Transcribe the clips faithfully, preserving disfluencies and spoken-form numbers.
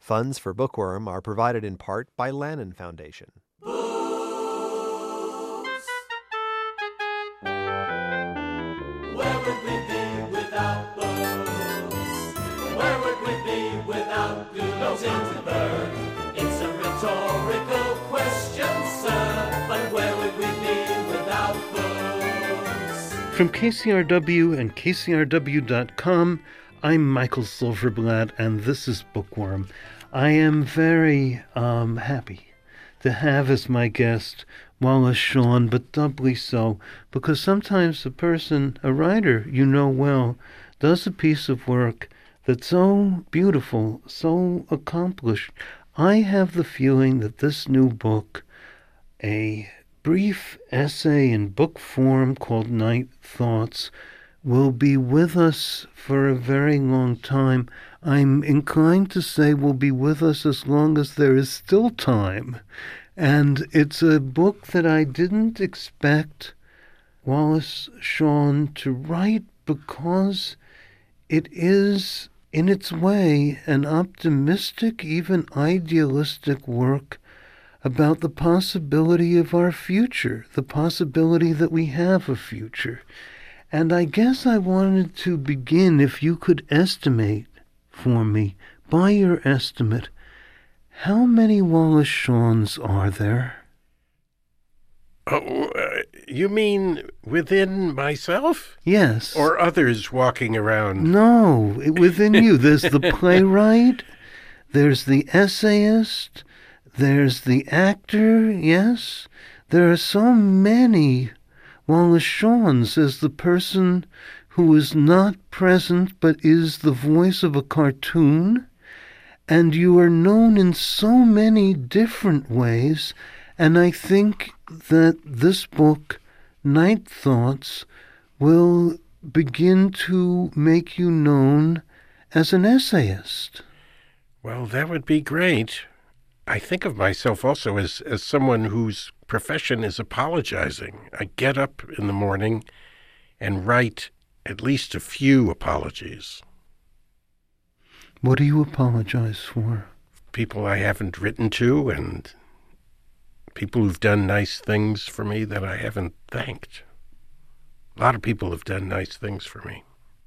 Funds for Bookworm are provided in part by Lannan Foundation. Where would we be without books? Where would we be without Gutenberg? It's a rhetorical question, sir, but where would we be without books? From K C R W and K C R W dot com, I'm Michael Silverblatt, and this is Bookworm. I am very um, happy to have as my guest Wallace Shawn, but doubly so because sometimes a person, a writer you know well, does a piece of work that's so beautiful, so accomplished. I have the feeling that this new book, a brief essay in book form called Night Thoughts, will be with us for a very long time. I'm inclined to say will be with us as long as there is still time. And it's a book that I didn't expect Wallace Shawn to write because it is, in its way, an optimistic, even idealistic work about the possibility of our future, the possibility that we have a future. And I guess I wanted to begin, if you could estimate for me, by your estimate, how many Wallace Shawns are there? Oh, uh, you mean within myself? Yes. Or others walking around? No, within you. There's the playwright, there's the essayist, there's the actor, yes. There are so many Wallace Shawns as the person who is not present but is the voice of a cartoon, and you are known in so many different ways, and I think that this book, Night Thoughts, will begin to make you known as an essayist. Well, that would be great. I think of myself also as, as someone whose profession is apologizing. I get up in the morning and write at least a few apologies. What do you apologize for? People I haven't written to and people who've done nice things for me that I haven't thanked. A lot of people have done nice things for me.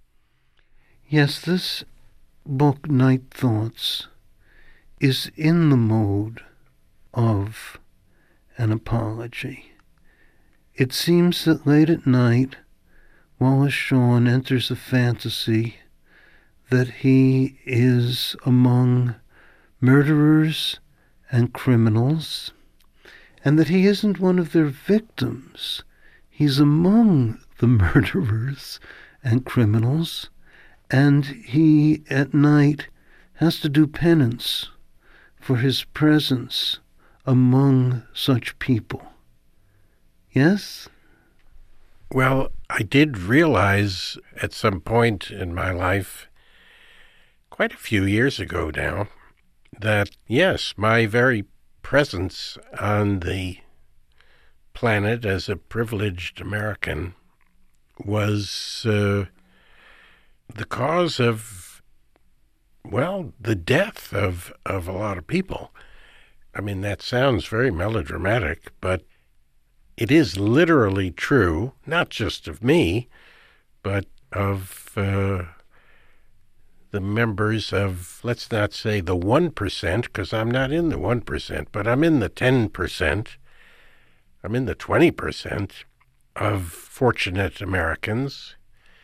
Yes, this book, Night Thoughts, is in the mode of an apology. It seems that late at night, Wallace Shawn enters a fantasy that he is among murderers and criminals, and that he isn't one of their victims. He's among the murderers and criminals, and he, at night, has to do penance for his presence among such people. Yes? Well, I did realize at some point in my life, quite a few years ago now, that yes, my very presence on the planet as a privileged American was uh, the cause of, well, the death of, of a lot of people. I mean, that sounds very melodramatic, but it is literally true, not just of me, but of uh, the members of, let's not say the one percent, because I'm not in the one percent, but I'm in the ten percent. I'm in the twenty percent of fortunate Americans.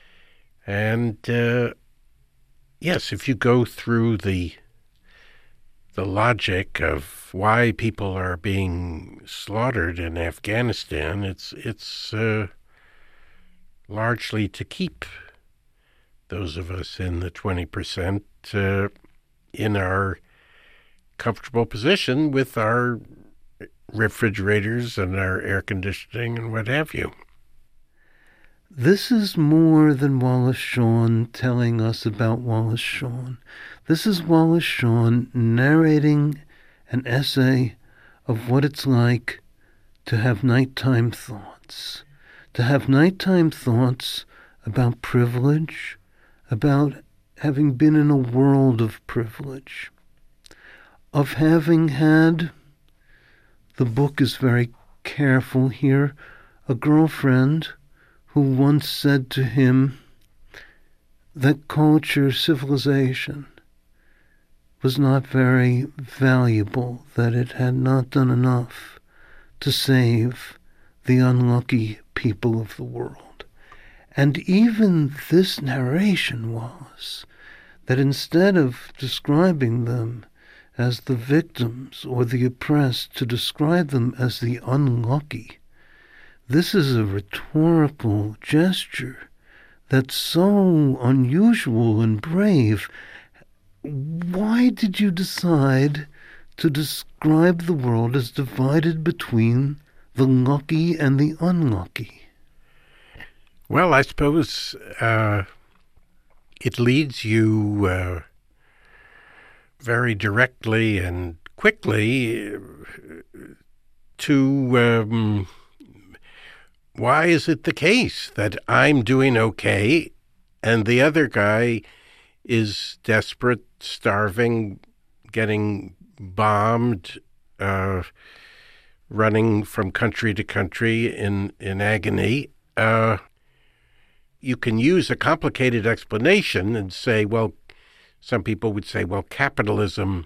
And uh, yes, if you go through the the logic of why people are being slaughtered in Afghanistan, it's it's uh, largely to keep those of us in the twenty percent uh, in our comfortable position with our refrigerators and our air conditioning and what have you. This is more than Wallace Shawn telling us about Wallace Shawn. This is Wallace Shawn narrating an essay of what it's like to have nighttime thoughts, to have nighttime thoughts about privilege, about having been in a world of privilege. of having had, the book is very careful here, a girlfriend who once said to him that culture, civilization, was not very valuable, that it had not done enough to save the unlucky people of the world. And even this narration was that instead of describing them as the victims or the oppressed, to describe them as the unlucky, this is a rhetorical gesture that's so unusual and brave. Why did you decide to describe the world as divided between the lucky and the unlucky? Well, I suppose uh, it leads you uh, very directly and quickly to um, why is it the case that I'm doing okay and the other guy is desperate, starving, getting bombed, uh, running from country to country in, in agony? Uh, you can use a complicated explanation and say, well, some people would say, well, capitalism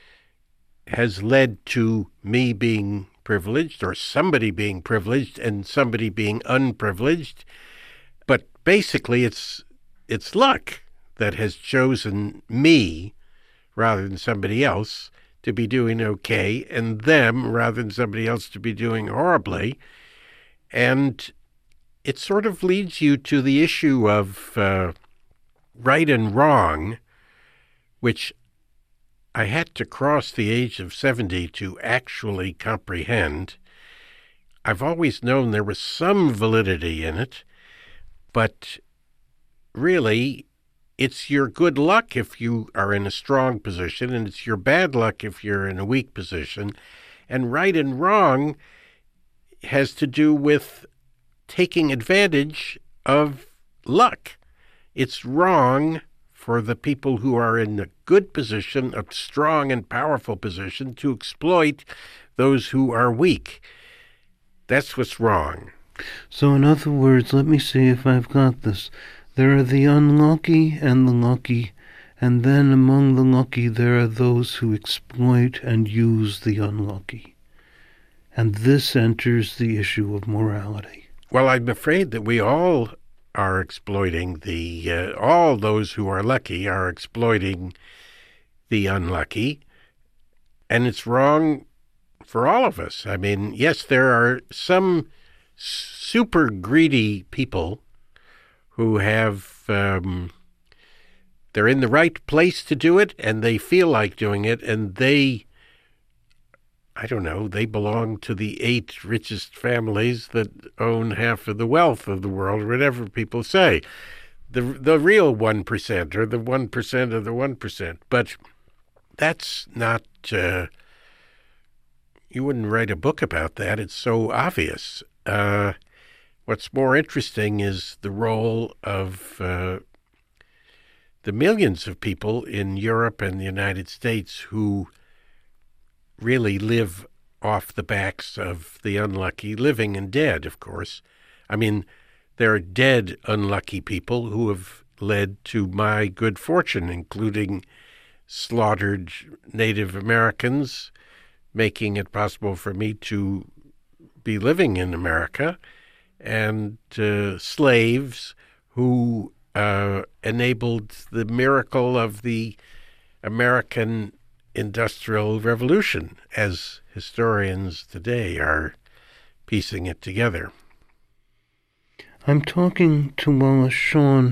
has led to me being privileged or somebody being privileged and somebody being unprivileged. But basically it's it's luck that has chosen me rather than somebody else to be doing okay, and them rather than somebody else to be doing horribly. And it sort of leads you to the issue of uh, right and wrong, which I had to cross the age of seventy to actually comprehend. I've always known there was some validity in it, but really, it's your good luck if you are in a strong position, and it's your bad luck if you're in a weak position. And right and wrong has to do with taking advantage of luck. It's wrong for the people who are in a good position, a strong and powerful position, to exploit those who are weak. That's what's wrong. So in other words, let me see if I've got this. There are the unlucky and the lucky, and then among the lucky there are those who exploit and use the unlucky. And this enters the issue of morality. Well, I'm afraid that we all are exploiting the, uh, all those who are lucky are exploiting the unlucky, and it's wrong for all of us. I mean, yes, there are some super greedy people who have, um, they're in the right place to do it, and they feel like doing it, and they, I don't know, they belong to the eight richest families that own half of the wealth of the world, or whatever people say. The the real one percent, or the one percent of the one percent. But that's not, uh, you wouldn't write a book about that. It's so obvious. Uh, what's more interesting is the role of uh, the millions of people in Europe and the United States who really live off the backs of the unlucky, living and dead, of course. I mean, there are dead unlucky people who have led to my good fortune, including slaughtered Native Americans, making it possible for me to be living in America, and uh, slaves who uh, enabled the miracle of the American Industrial Revolution, as historians today are piecing it together. I'm talking to Wallace Shawn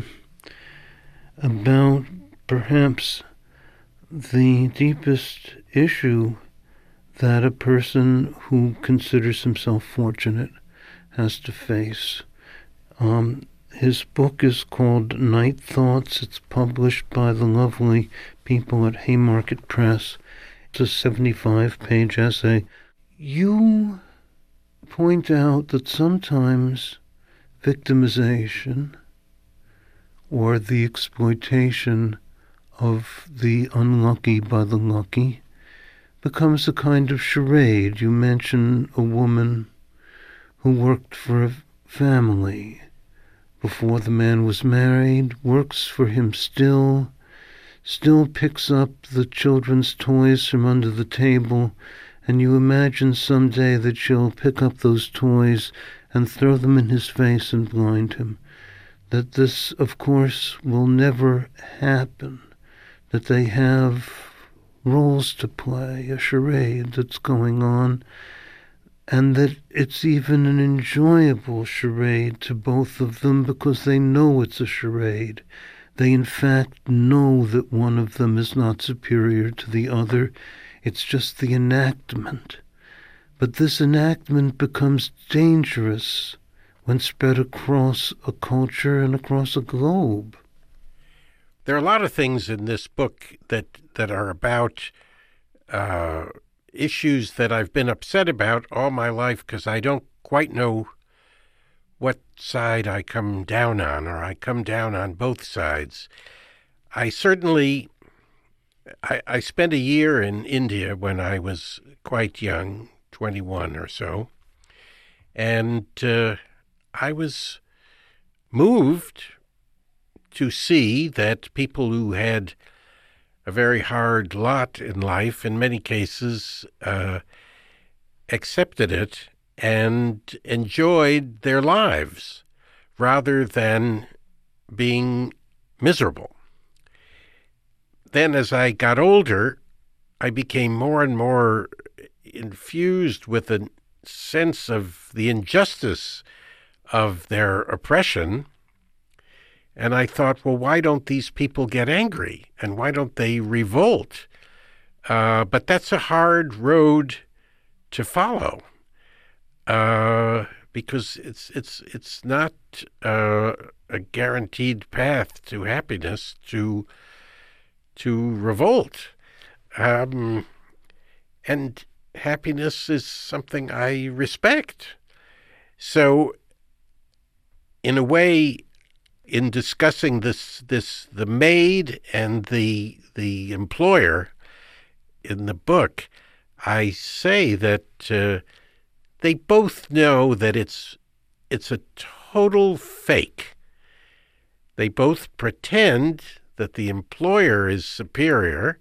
about perhaps the deepest issue that a person who considers himself fortunate has to face. Um, his book is called Night Thoughts. It's published by the lovely people at Haymarket Press. It's a seventy-five page essay. You point out that sometimes victimization or the exploitation of the unlucky by the lucky becomes a kind of charade. You mention a woman who worked for a family before the man was married, works for him still, still picks up the children's toys from under the table, and you imagine someday that she'll pick up those toys and throw them in his face and blind him. That this, of course, will never happen. That they have roles to play, a charade that's going on, and that it's even an enjoyable charade to both of them because they know it's a charade. They in fact know that one of them is not superior to the other. It's just the enactment. But this enactment becomes dangerous when spread across a culture and across a globe. There are a lot of things in this book that, that are about uh, issues that I've been upset about all my life because I don't quite know what side I come down on, or I come down on both sides. I certainly, I, I spent a year in India when I was quite young, twenty-one or so, and uh, I was moved to see that people who had a very hard lot in life, in many cases, uh, accepted it and enjoyed their lives rather than being miserable. Then as I got older, I became more and more infused with a sense of the injustice of their oppression. And I thought, well, why don't these people get angry? And why don't they revolt? Uh, but that's a hard road to follow. Uh, because it's it's it's not uh, a guaranteed path to happiness to to revolt, um, and happiness is something I respect. So, in a way, in discussing this this the maid and the the employer in the book, I say that. Uh, They both know that it's it's a total fake. They both pretend that the employer is superior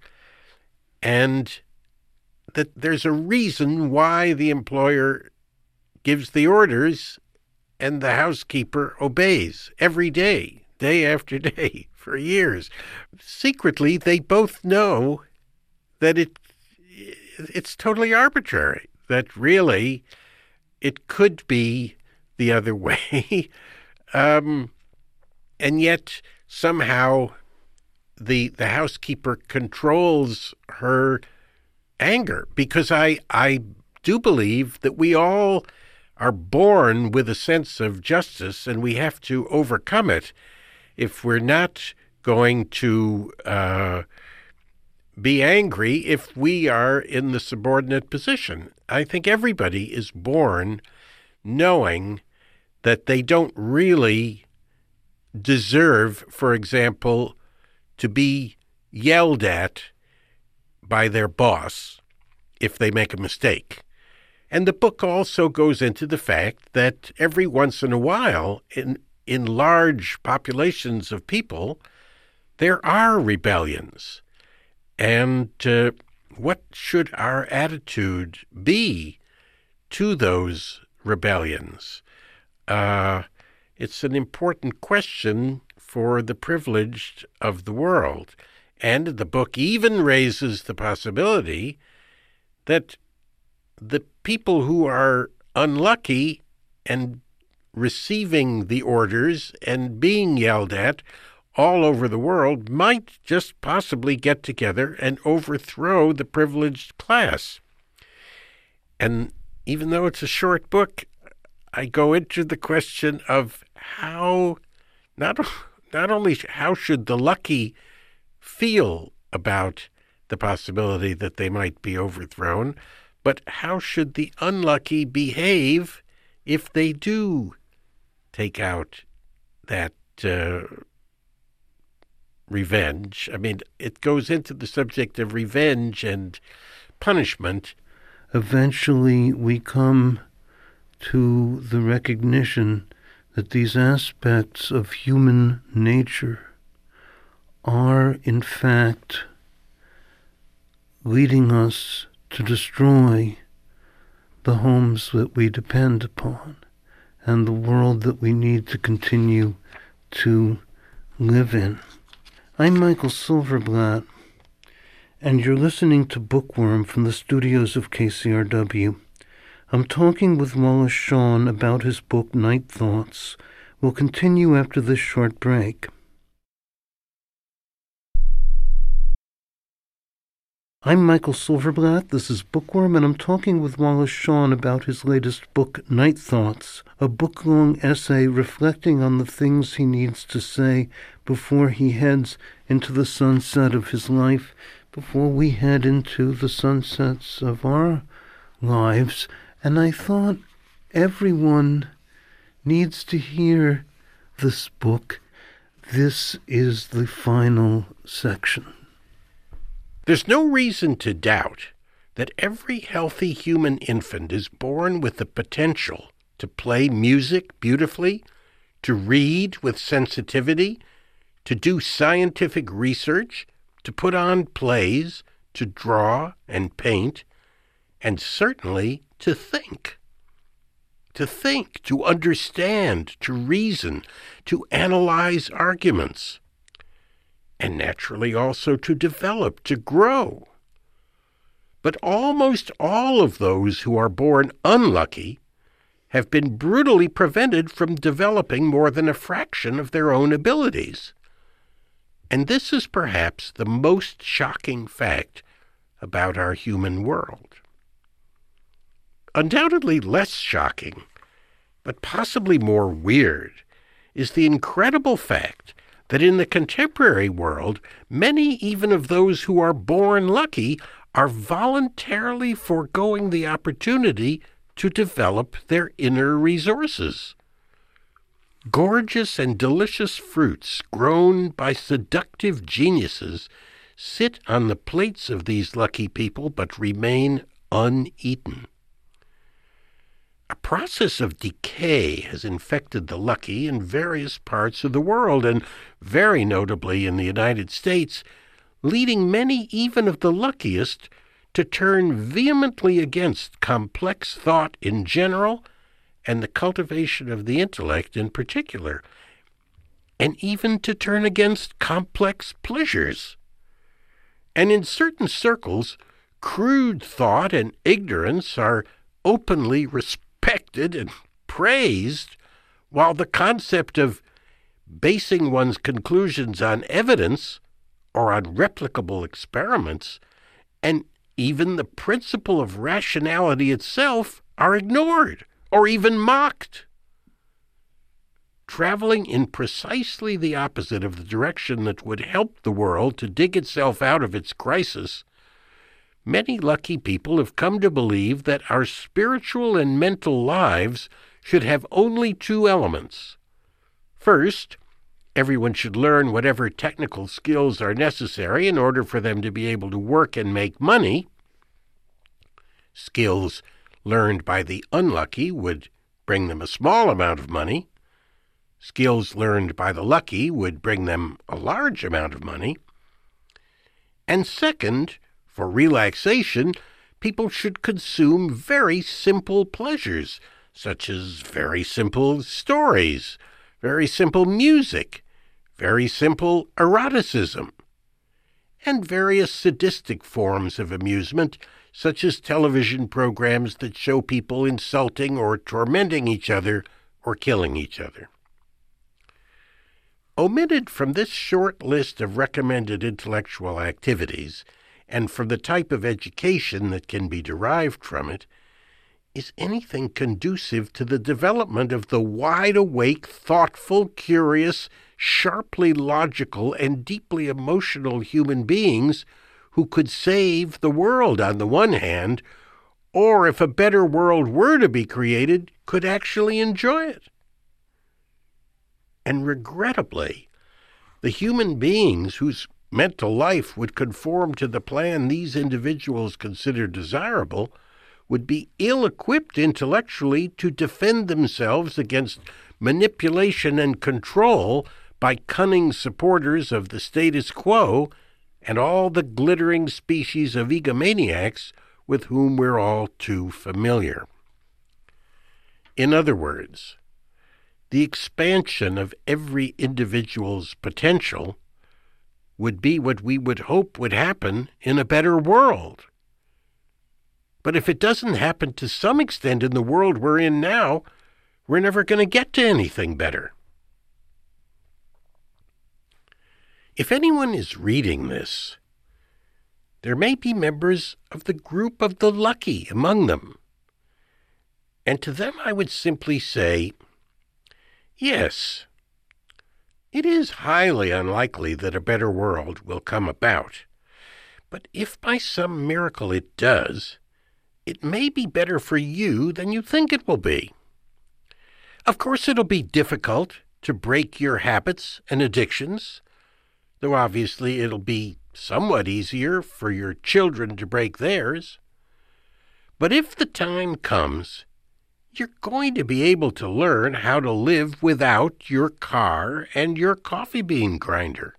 and that there's a reason why the employer gives the orders and the housekeeper obeys every day, day after day, for years. Secretly, they both know that it it's totally arbitrary, that really it could be the other way, um, and yet somehow the the housekeeper controls her anger, because I I do believe that we all are born with a sense of justice, and we have to overcome it if we're not going to uh, be angry if we are in the subordinate position. I think everybody is born knowing that they don't really deserve, for example, to be yelled at by their boss if they make a mistake. And the book also goes into the fact that every once in a while, in in large populations of people, there are rebellions. And uh, what should our attitude be to those rebellions? Uh, it's an important question for the privileged of the world. And the book even raises the possibility that the people who are unlucky and receiving the orders and being yelled at all over the world might just possibly get together and overthrow the privileged class. And even though it's a short book, I go into the question of how, not, not only how should the lucky feel about the possibility that they might be overthrown, but how should the unlucky behave if they do take out that uh, revenge. I mean, it goes into the subject of revenge and punishment. Eventually we come to the recognition that these aspects of human nature are, in fact, leading us to destroy the homes that we depend upon and the world that we need to continue to live in. I'm Michael Silverblatt, and you're listening to Bookworm from the studios of K C R W. I'm talking with Wallace Shawn about his book, Night Thoughts. We'll continue after this short break. I'm Michael Silverblatt, this is Bookworm, and I'm talking with Wallace Shawn about his latest book, Night Thoughts, a book-long essay reflecting on the things he needs to say before he heads into the sunset of his life, before we head into the sunsets of our lives. And I thought everyone needs to hear this book. This is the final section. There's no reason to doubt that every healthy human infant is born with the potential to play music beautifully, to read with sensitivity, to do scientific research, to put on plays, to draw and paint, and certainly to think. To think, to understand, to reason, to analyze arguments, and naturally also to develop, to grow. But almost all of those who are born unlucky have been brutally prevented from developing more than a fraction of their own abilities. And this is perhaps the most shocking fact about our human world. Undoubtedly less shocking, but possibly more weird, is the incredible fact that in the contemporary world, many even of those who are born lucky are voluntarily foregoing the opportunity to develop their inner resources. Gorgeous and delicious fruits grown by seductive geniuses sit on the plates of these lucky people but remain uneaten. A process of decay has infected the lucky in various parts of the world, and very notably in the United States, leading many even of the luckiest to turn vehemently against complex thought in general and the cultivation of the intellect in particular, and even to turn against complex pleasures. And in certain circles, crude thought and ignorance are openly respected respected and praised, while the concept of basing one's conclusions on evidence or on replicable experiments, and even the principle of rationality itself, are ignored or even mocked. Traveling in precisely the opposite of the direction that would help the world to dig itself out of its crisis, many lucky people have come to believe that our spiritual and mental lives should have only two elements. First, everyone should learn whatever technical skills are necessary in order for them to be able to work and make money. Skills learned by the unlucky would bring them a small amount of money. Skills learned by the lucky would bring them a large amount of money. And second, for relaxation, people should consume very simple pleasures, such as very simple stories, very simple music, very simple eroticism, and various sadistic forms of amusement, such as television programs that show people insulting or tormenting each other or killing each other. Omitted from this short list of recommended intellectual activities, and from the type of education that can be derived from it, is anything conducive to the development of the wide-awake, thoughtful, curious, sharply logical, and deeply emotional human beings who could save the world on the one hand, or if a better world were to be created, could actually enjoy it. And regrettably, the human beings whose mental life would conform to the plan these individuals consider desirable would be ill-equipped intellectually to defend themselves against manipulation and control by cunning supporters of the status quo and all the glittering species of egomaniacs with whom we're all too familiar. In other words, the expansion of every individual's potential would be what we would hope would happen in a better world. But if it doesn't happen to some extent in the world we're in now, we're never going to get to anything better. If anyone is reading this, there may be members of the group of the lucky among them. And to them I would simply say, yes, it is highly unlikely that a better world will come about. But if by some miracle it does, it may be better for you than you think it will be. Of course, it'll be difficult to break your habits and addictions, though obviously it'll be somewhat easier for your children to break theirs. But if the time comes, you're going to be able to learn how to live without your car and your coffee bean grinder.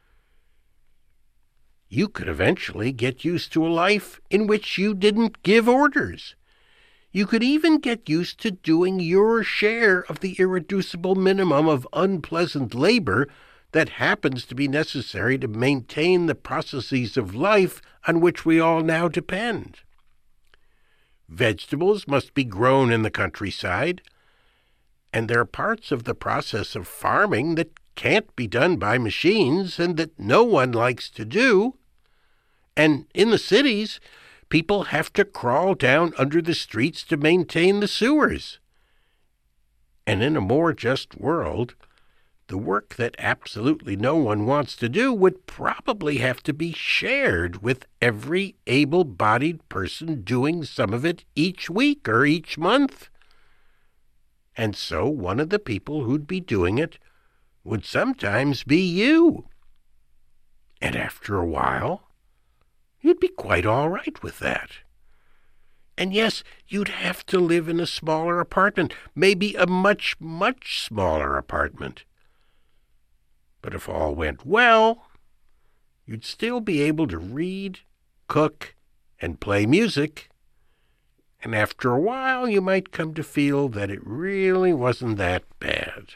You could eventually get used to a life in which you didn't give orders. You could even get used to doing your share of the irreducible minimum of unpleasant labor that happens to be necessary to maintain the processes of life on which we all now depend. Vegetables must be grown in the countryside, and there are parts of the process of farming that can't be done by machines and that no one likes to do. And in the cities, people have to crawl down under the streets to maintain the sewers. And in a more just world, the work that absolutely no one wants to do would probably have to be shared with every able-bodied person doing some of it each week or each month. And so one of the people who'd be doing it would sometimes be you. And after a while, you'd be quite all right with that. And yes, you'd have to live in a smaller apartment, maybe a much, much smaller apartment. But if all went well, you'd still be able to read, cook, and play music. And after a while, you might come to feel that it really wasn't that bad.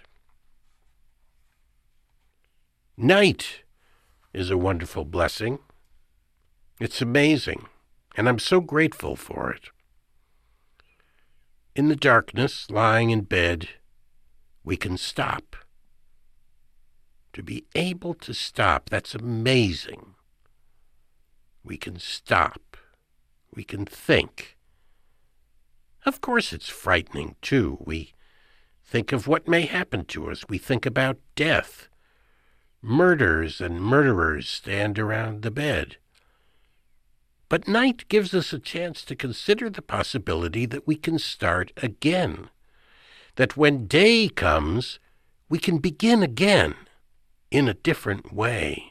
Night is a wonderful blessing. It's amazing, and I'm so grateful for it. In the darkness, lying in bed, we can stop. To be able to stop, that's amazing. We can stop. We can think. Of course, it's frightening, too. We think of what may happen to us. We think about death. Murders and murderers stand around the bed. But night gives us a chance to consider the possibility that we can start again, that when day comes, we can begin again in a different way.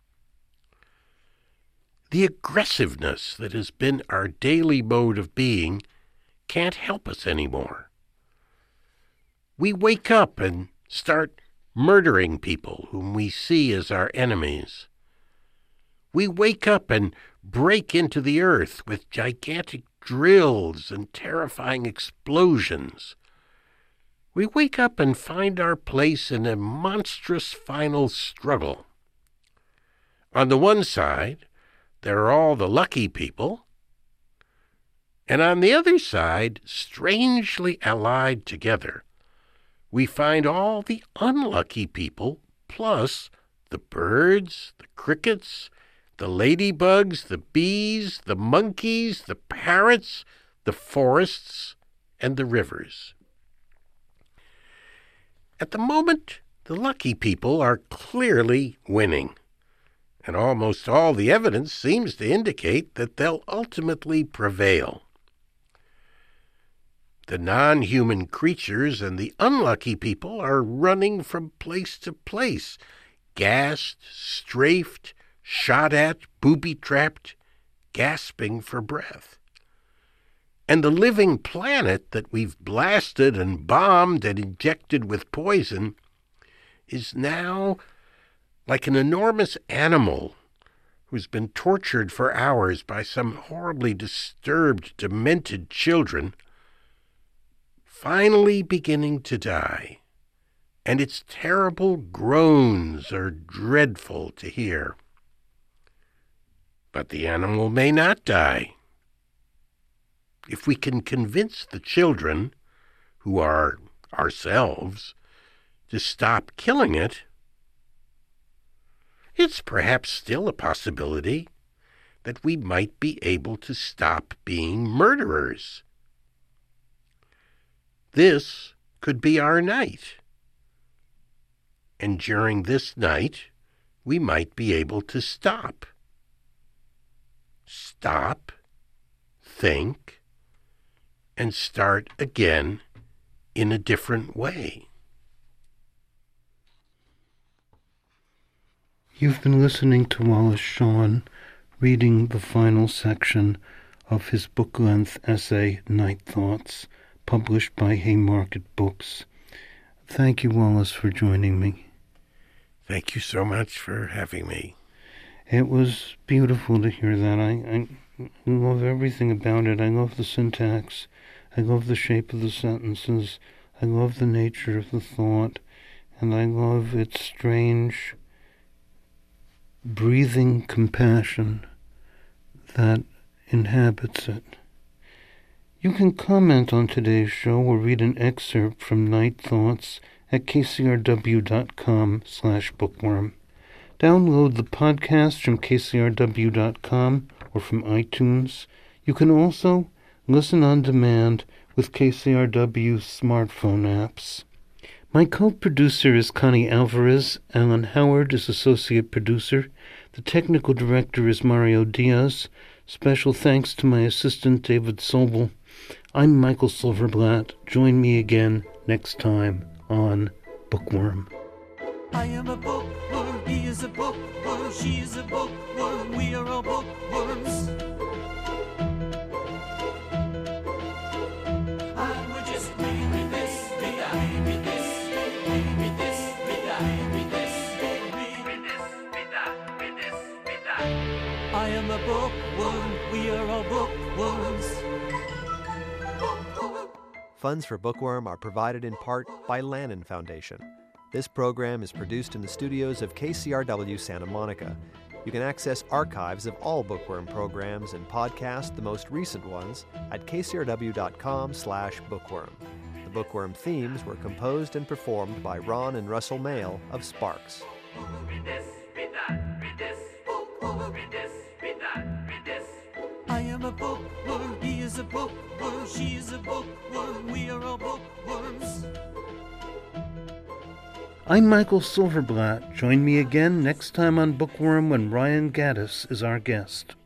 The aggressiveness that has been our daily mode of being can't help us anymore. We wake up and start murdering people whom we see as our enemies. We wake up and break into the earth with gigantic drills and terrifying explosions. We wake up and find our place in a monstrous final struggle. On the one side, there are all the lucky people, and on the other side, strangely allied together, we find all the unlucky people, plus the birds, the crickets, the ladybugs, the bees, the monkeys, the parrots, the forests, and the rivers. At the moment, the lucky people are clearly winning, and almost all the evidence seems to indicate that they'll ultimately prevail. The non-human creatures and the unlucky people are running from place to place, gassed, strafed, shot at, booby-trapped, gasping for breath. And the living planet that we've blasted and bombed and injected with poison is now like an enormous animal who's been tortured for hours by some horribly disturbed, demented children, finally beginning to die. And its terrible groans are dreadful to hear. But the animal may not die. If we can convince the children, who are ourselves, to stop killing it, it's perhaps still a possibility that we might be able to stop being murderers. This could be our night. And during this night, we might be able to stop. Stop, think, and start again in a different way. You've been listening to Wallace Shawn reading the final section of his book-length essay, Night Thoughts, published by Haymarket Books. Thank you, Wallace, for joining me. Thank you so much for having me. It was beautiful to hear that. I, I love everything about it. I love the syntax. I love the shape of the sentences. I love the nature of the thought. And I love its strange, breathing compassion that inhabits it. You can comment on today's show or read an excerpt from Night Thoughts at kcrw.com slash bookworm. Download the podcast from k c r w dot com or from iTunes. You can also listen on demand with K C R W smartphone apps. My co-producer is Connie Alvarez. Alan Howard is associate producer. The technical director is Mario Diaz. Special thanks to my assistant David Sobel. I'm Michael Silverblatt. Join me again next time on Bookworm. I am a bookworm, he is a bookworm, she is a bookworm, we are all bookworms. And we're just read this, read that, read this, read this, read that, read this, read this, read that, read this, read that. I am a bookworm, we are all bookworms. Funds for Bookworm are provided in part by Lannan Foundation. This program is produced in the studios of K C R W Santa Monica. You can access archives of all Bookworm programs and podcast the most recent ones at k c r w dot com slash bookworm. The Bookworm themes were composed and performed by Ron and Russell Mail of Sparks. Read this, read that, read this, read this, read that, read this. I am a bookworm, he is a bookworm, she is a bookworm, we are all bookworms. I'm Michael Silverblatt. Join me again next time on Bookworm when Ryan Gaddis is our guest.